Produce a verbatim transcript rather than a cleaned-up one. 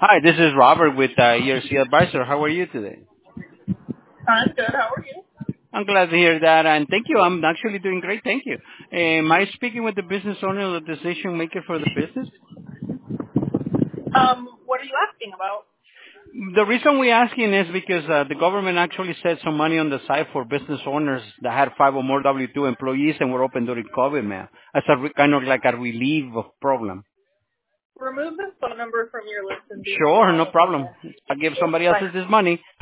Hi, this is Robert with uh, E R C Advisor. How are you today? I'm good. How are you? I'm glad to hear that, and thank you. I'm actually doing great. Thank you. Am I speaking with the business owner or the decision maker for the business? Um, what are you asking about? The reason we're asking is because uh, the government actually set some money on the side for business owners that had five or more W two employees and were open during COVID, man. As a re- kind of like a relief of problem. Remove this phone number from your list and do not Sure, no call problem. again. I give somebody else Bye. this money.